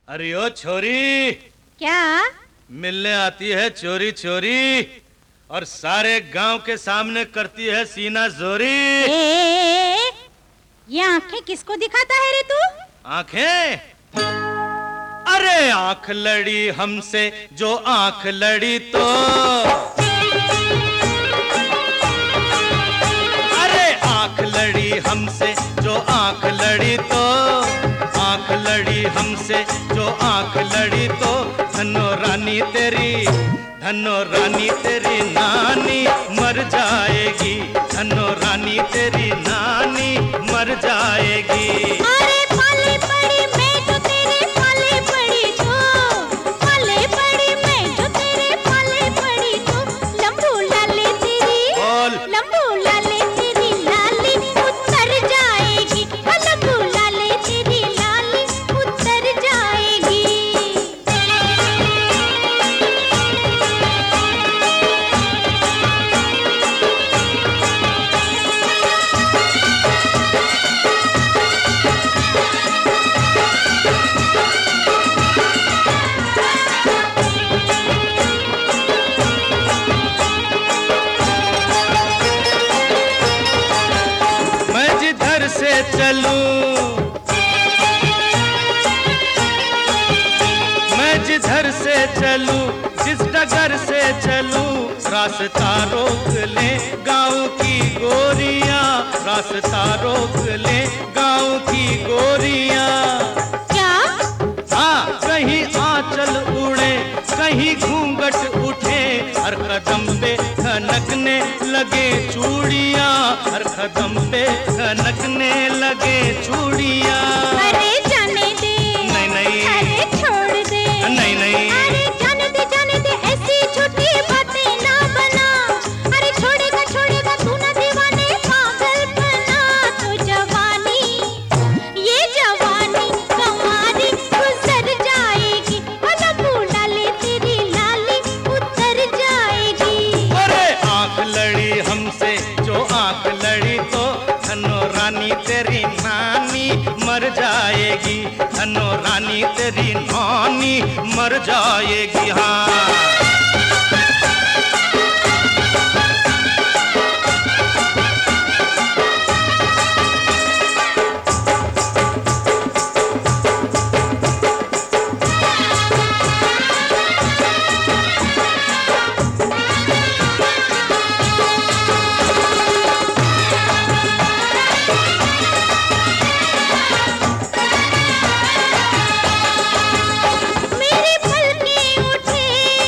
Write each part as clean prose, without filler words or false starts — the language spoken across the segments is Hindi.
अरे ओ छोरी, क्या मिलने आती है चोरी चोरी और सारे गांव के सामने करती है सीना जोरी। ये आंखें किसको दिखाता है रे तू? आंखें? अरे आंख लड़ी हमसे जो आंख लड़ी तो, अरे आंख लड़ी हमसे जो आंख लड़ी तो, आंख लड़ी हमसे जो आंख लड़ी तो, धनो रानी तेरी नानी मर जाएगी, धनो रानी तेरी नानी मर जाएगी। अरे पाले पड़ी मैं जो तेरे पाले पड़ी तो, पाले पड़ी मैं जो तेरे पाले पड़ी तो, लंबू लाले तेरी, लंबू लाले तेरी लाली उतर जाएगी, लंबू लाले तेरी लाली उतर जाएगी। मैं जिधर से चलूं, मैं जिधर से चलूं, जिस डगर से चलूं, रास्ता रोक ले गाँव की गोरियां, रास्ता रोक ले गाँव की गोरियां। क्या? हाँ, कहीं आंचल उड़े, कहीं घूंघट उठे, हर कदम पे खनकने लगे चूड़ियां, हर कदम पे खनकने लगे चूड़ियां। अरे जाने दे, नहीं नहीं, अरे छोड़ दे, नहीं नहीं, अरे जाने दे ऐसी झूठी बातें ना बना। अरे छोड़ेगा छोड़ेगा तू ना दीवाने पागल बना। तो जवानी, ये जवानी हमारी गुजर जाएगी, लंबू लाले तेरी लाली उतर जाएगी। अरे आंख लड़ी हमसे जो आंख लड़ी तो, धनो रानी तेरी नानी मर जाएगी, धनो रानी तेरी नानी मर जाएगी। हाँ मेरी पलकें उठे,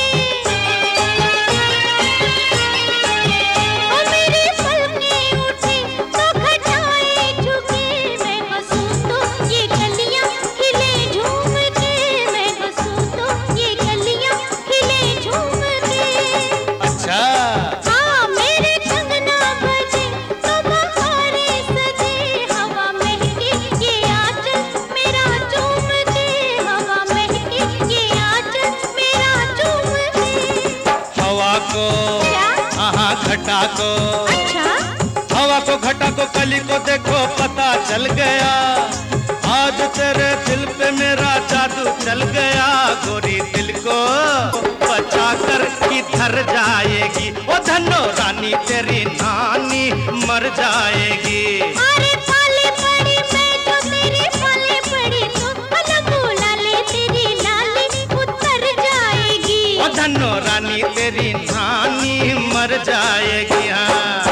ओ मेरी पलकें उठे तो घटाएं झुके, मैं हंसूं तो ये गलियां हिले झूम के, मैं हंसूं तो ये गलियां हिले झूम के। अच्छा, हाँ मेरे कंगना बजे तो बहारें सजे, हवा महके ये आंचल मेरा चूम के, हवा महके ये आंचल मेरा चूम के। हवा को, क्या? हाँ घटा को, अच्छा, हवा को घटा को कली को देखो पता चल गया, आज तेरे दिल पे मेरा जादू चल गया, गोरी दिल को बचा कर किधर जाएगी, ओ धनो रानी तेरी नानी मर जाएगी। अरे पाले पड़ी मैं जो तेरे पाले पड़ी तो, लंबू लाले तेरी लाली उतर जाएगी। ओ धनो रानी तेरी नानी मर जाएगी। हाँ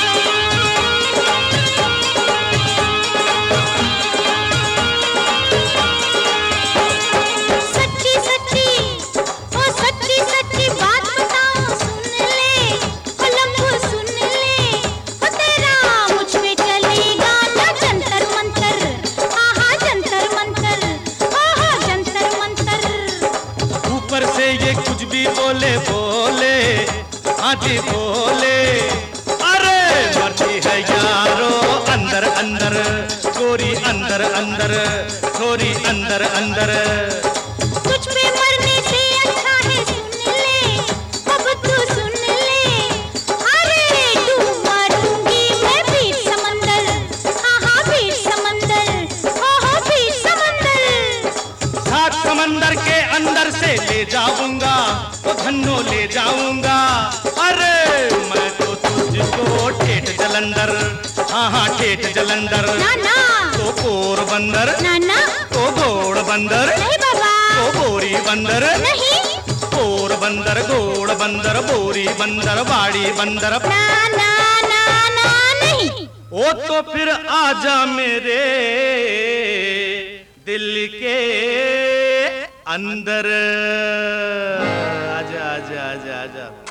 सच्ची सच्ची, ओ सच्ची सच्ची बात बताऊं सुन ले, ओ लंबू सुन ले, ओ तेरा मुझ पे चलेगा ना जंतर मंतर, आहा जंतर मंतर, आहा जंतर मंतर। ऊपर से ये कुछ भी बोले बोले, आज बोले, अरे मरती है यारो अंदर अंदर, गोरी अंदर अंदर, छोरी अंदर अंदर। तुझ पे मरने से अच्छा है सुन ले, अब तू सुन ले, अरे डूब मरूंगी मैं बीच समंदर, आहा बीच समंदर, ओहो बीच समंदर। घाट समंदर के अंदर से ले जाऊंगा, तो धन्नो ले जाऊंगा। अरे मैं तो तुझको ठेठ जलंधर, हाँ हाँ ठेठ जलंधर, नाना तो पोरबंदर, नाना तो घोड़ बंदर, नहीं बाबा तो बोरी बंदर, नहीं पोरबंदर, घोड़ बंदर, बोरी बंदर, बाड़ी बंदर, नाना नाना नहीं। ओ तो फिर आजा मेरे दिल के अंदर, आजा आजा आजा आजा।